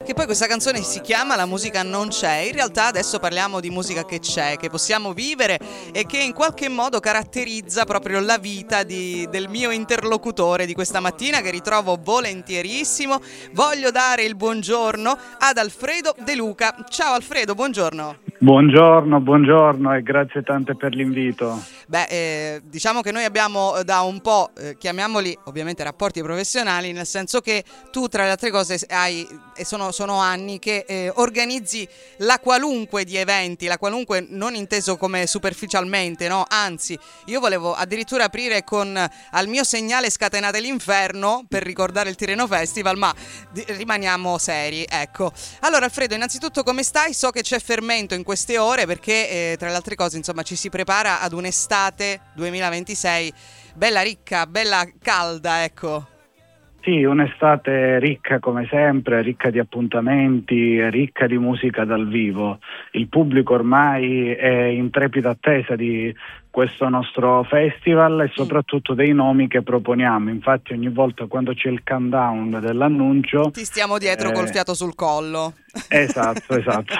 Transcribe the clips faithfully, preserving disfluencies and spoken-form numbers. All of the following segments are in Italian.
Che poi questa canzone si chiama La musica non c'è. In realtà adesso parliamo di musica che c'è, che possiamo vivere e che in qualche modo caratterizza proprio la vita di, del mio interlocutore di questa mattina, che ritrovo volentierissimo. Voglio dare il buongiorno ad Alfredo De Luca. Ciao Alfredo, buongiorno. Buongiorno, buongiorno e grazie tante per l'invito. Beh, eh, diciamo che noi abbiamo da un po', eh, chiamiamoli ovviamente rapporti professionali, nel senso che tu tra le altre cose hai, e sono, sono anni che eh, organizzi la qualunque di eventi, la qualunque non inteso come superficialmente, no? Anzi, io volevo addirittura aprire con Al mio segnale scatenate l'inferno per ricordare il Tirreno Festival, ma di, rimaniamo seri, ecco. Allora Alfredo, innanzitutto come stai? So che c'è fermento in queste ore perché eh, tra le altre cose insomma ci si prepara ad un'estate duemilaventisei bella ricca, bella calda, ecco. Sì, un'estate ricca come sempre, ricca di appuntamenti, ricca di musica dal vivo. Il pubblico ormai è in trepida attesa di questo nostro festival e soprattutto dei nomi che proponiamo. Infatti ogni volta quando c'è il countdown dell'annuncio ti stiamo dietro eh... col fiato sul collo. Esatto, esatto.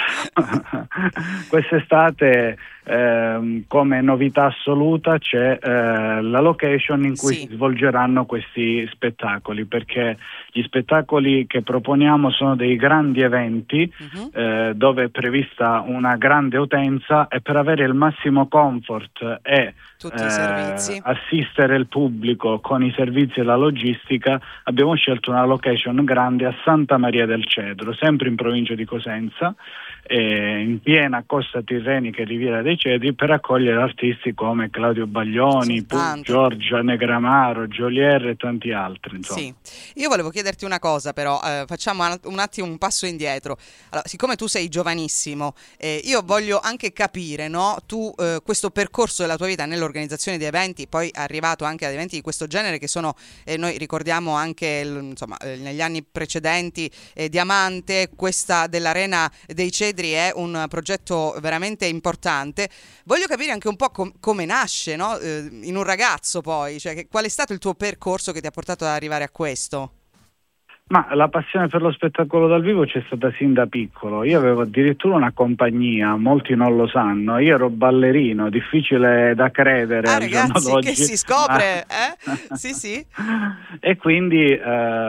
Quest'estate eh, come novità assoluta c'è eh, la location in cui sì. si svolgeranno questi spettacoli, perché gli spettacoli che proponiamo sono dei grandi eventi uh-huh. eh, dove è prevista una grande utenza e per avere il massimo comfort e tutti i servizi. Eh, assistere il pubblico con i servizi e la logistica abbiamo scelto una location grande a Santa Maria del Cedro, sempre in provincia di Cosenza, eh, in piena costa tirrenica e Riviera dei Cedri, per accogliere artisti come Claudio Baglioni, Pug, Giorgia Negramaro, Jolier e tanti altri, insomma. Sì. Io volevo chiederti una cosa però, eh, facciamo un attimo un passo indietro. Allora, siccome tu sei giovanissimo, eh, io voglio anche capire, no? Tu eh, questo percorso della tua vita nell'organizzazione di eventi, poi arrivato anche ad eventi di questo genere che sono, eh, noi ricordiamo anche insomma eh, negli anni precedenti eh, Diamante, questa dell'Arena dei Cedri è un progetto veramente importante. Voglio capire anche un po' com- come nasce, no? Eh, in un ragazzo poi, cioè che, qual è stato il tuo percorso che ti ha portato ad arrivare a questo? Ma la passione per lo spettacolo dal vivo c'è stata sin da piccolo. Io avevo addirittura una compagnia, molti non lo sanno. Io ero ballerino, difficile da credere ah, al ragazzi, giorno d'oggi. Che si scopre, ma... eh? Sì, sì. E quindi eh,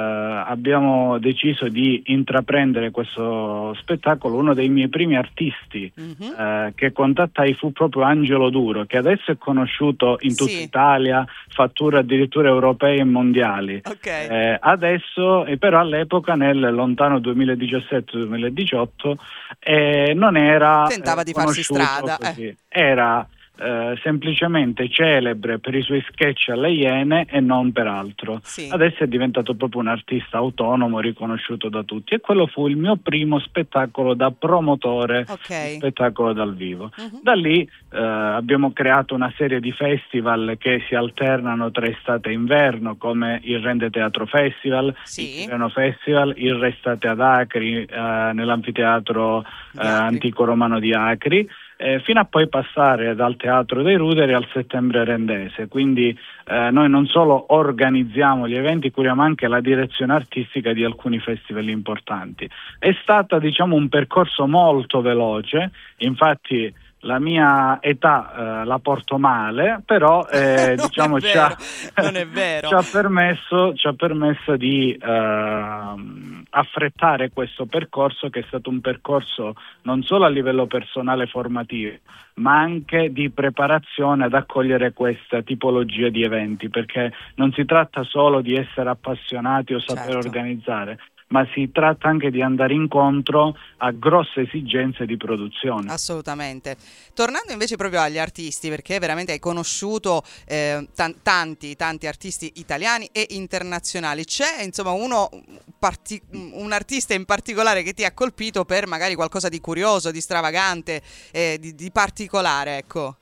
abbiamo deciso di intraprendere questo spettacolo. Uno dei miei primi artisti mm-hmm. eh, che contattai fu proprio Angelo Duro, che adesso è conosciuto in tutta sì. Italia, fatture addirittura europee e mondiali. Okay. Eh, adesso e però all'epoca nel lontano duemiladiciassette duemiladiciotto eh, non era tentava eh, di farsi strada così. Eh. Era eh, semplicemente celebre per i suoi sketch alle Iene e non per altro. Sì. Adesso è diventato proprio un artista autonomo riconosciuto da tutti e quello fu il mio primo spettacolo da promotore okay. di spettacolo dal vivo. Uh-huh. Da lì eh, abbiamo creato una serie di festival che si alternano tra estate e inverno, come il Rende Teatro Festival, sì. il Tirreno Festival, il Restate ad Acri eh, nell'anfiteatro eh, antico romano di Acri, eh, fino a poi passare dal Teatro dei Ruderi al Settembre Rendese. Quindi eh, noi non solo organizziamo gli eventi, curiamo anche la direzione artistica di alcuni festival importanti. È stata, diciamo, un percorso molto veloce, infatti la mia età eh, la porto male, però eh, non diciamo è ci ha, non è vero. ci ha permesso ci ha permesso di eh, affrettare questo percorso, che è stato un percorso non solo a livello personale formativo, ma anche di preparazione ad accogliere questa tipologia di eventi, perché non si tratta solo di essere appassionati o saper certo. organizzare, ma si tratta anche di andare incontro a grosse esigenze di produzione. Assolutamente. Tornando invece proprio agli artisti, perché veramente hai conosciuto eh, t- tanti, tanti artisti italiani e internazionali, c'è insomma uno, parti- un artista in particolare che ti ha colpito per magari qualcosa di curioso, di stravagante, eh, di, di particolare, ecco?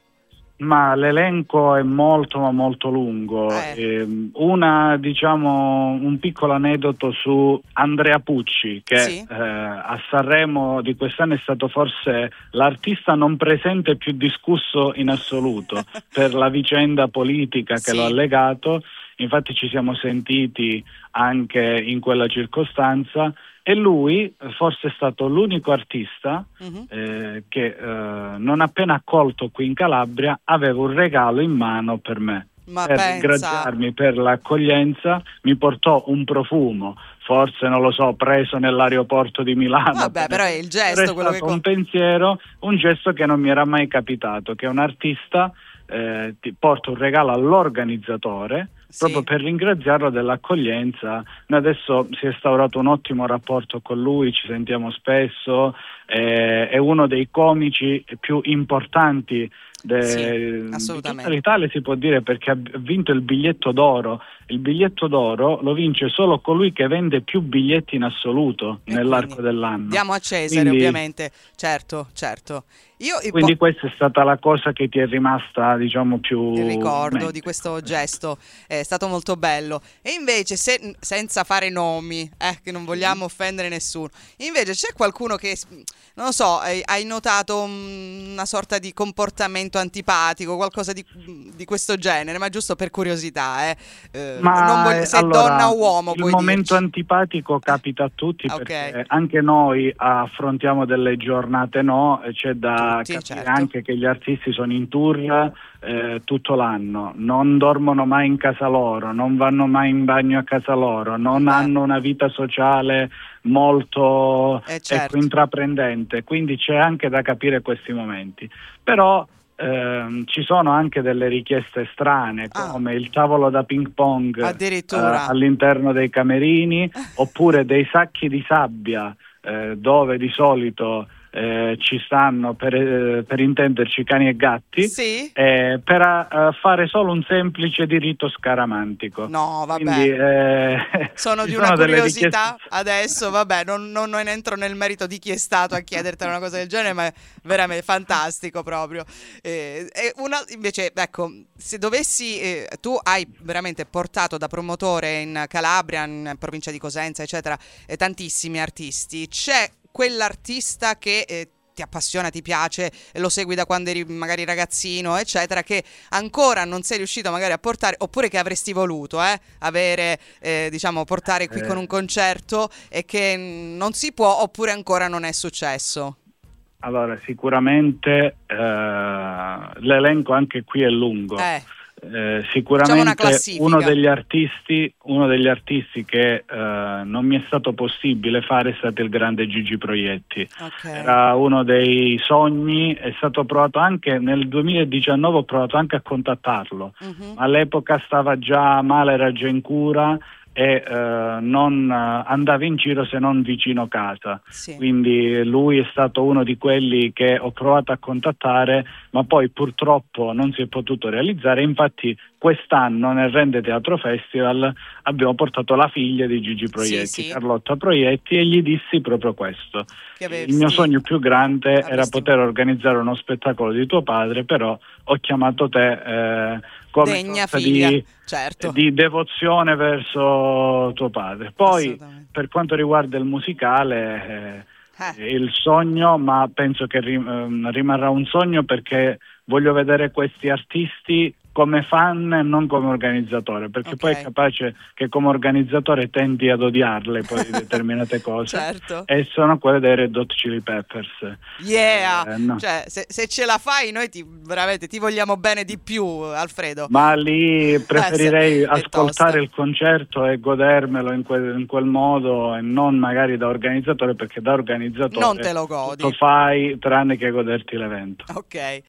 Ma l'elenco è molto ma molto lungo. Eh. Eh, una, diciamo, un piccolo aneddoto su Andrea Pucci, che sì. eh, a Sanremo di quest'anno è stato forse l'artista non presente più discusso in assoluto per la vicenda politica che sì. l'ha legato. infatti ci siamo sentiti anche in quella circostanza, e lui forse è stato l'unico artista uh-huh. eh, che eh, non appena accolto qui in Calabria aveva un regalo in mano per me. Ma per pensa. ringraziarmi per l'accoglienza, mi portò un profumo, forse non lo so, preso nell'aeroporto di Milano. Vabbè, però è il gesto, quello che un pensiero, un gesto che non mi era mai capitato, che un artista eh, ti porta un regalo all'organizzatore, sì, proprio per ringraziarlo dell'accoglienza. Noi adesso si è instaurato un ottimo rapporto con lui, ci sentiamo spesso, eh, è uno dei comici più importanti De, sì, di tutta l'Italia, si può dire, perché ha vinto il biglietto d'oro. Il biglietto d'oro lo vince solo colui che vende più biglietti in assoluto e nell'arco dell'anno. Diamo a Cesare, quindi, ovviamente, certo, certo. Io, quindi po- questa è stata la cosa che ti è rimasta, diciamo, più il ricordo di questo gesto, è stato molto bello. E invece, se, senza fare nomi, eh, che non vogliamo offendere nessuno, invece c'è qualcuno che, non lo so, hai, hai notato una sorta di comportamento antipatico, qualcosa di, di questo genere, ma giusto per curiosità, eh. Eh, ma non voglio, se allora, donna o uomo, il puoi momento dirci. antipatico capita a tutti, okay. perché anche noi affrontiamo delle giornate, no, c'è da tutti, capire certo. anche che gli artisti sono in tour eh, tutto l'anno, non dormono mai in casa loro, non vanno mai in bagno a casa loro, non Beh. hanno una vita sociale molto eh, certo. ecco, intraprendente, quindi c'è anche da capire questi momenti. Però ehm, ci sono anche delle richieste strane, come ah. il tavolo da ping pong addirittura eh, all'interno dei camerini, oppure dei sacchi di sabbia eh, dove di solito Eh, ci stanno, per, eh, per intenderci, cani e gatti, sì? eh, per uh, fare solo un semplice diritto scaramantico. No, vabbè. Quindi, eh, sono di sono una curiosità richieste... adesso, vabbè, non, non, non entro nel merito di chi è stato a chiederti una cosa del genere, ma è veramente fantastico proprio. Eh, e una, invece, ecco, se dovessi, eh, tu hai veramente portato da promotore in Calabria, in provincia di Cosenza, eccetera, eh, tantissimi artisti. C'è quell'artista che eh, ti appassiona, ti piace, e lo segui da quando eri magari ragazzino, eccetera, che ancora non sei riuscito magari a portare, oppure che avresti voluto eh, avere, eh, diciamo, portare qui eh. con un concerto e che non si può, oppure ancora non è successo? Allora, sicuramente eh, l'elenco anche qui è lungo. Eh. Eh, sicuramente uno degli artisti uno degli artisti che eh, non mi è stato possibile fare è stato il grande Gigi Proietti. Okay. Era uno dei sogni, è stato provato anche nel duemiladiciannove, ho provato anche a contattarlo, uh-huh. ma all'epoca stava già male, era già in cura e eh, non eh, andava in giro se non vicino casa, sì. Quindi lui è stato uno di quelli che ho provato a contattare, ma poi purtroppo non si è potuto realizzare. Infatti quest'anno nel Rende Teatro Festival abbiamo portato la figlia di Gigi Proietti, sì, sì. Carlotta Proietti, e gli dissi proprio questo: il mio sogno più grande avresti... era poter organizzare uno spettacolo di tuo padre, però ho chiamato te eh, come degna figlia, di, certo. di devozione verso tuo padre. Poi per quanto riguarda il musicale eh, eh. il sogno, ma penso che rim- rimarrà un sogno, perché voglio vedere questi artisti come fan e non come organizzatore, perché okay. poi è capace che come organizzatore tendi ad odiarle poi determinate cose, certo. e sono quelle dei Red Hot Chili Peppers. Yeah, eh, no. cioè se, se ce la fai noi ti, veramente ti vogliamo bene di più, Alfredo. Ma lì preferirei eh, ascoltare il concerto e godermelo in quel, in quel modo, e non magari da organizzatore, perché da organizzatore non te lo godi, lo fai tranne che goderti l'evento. Ok,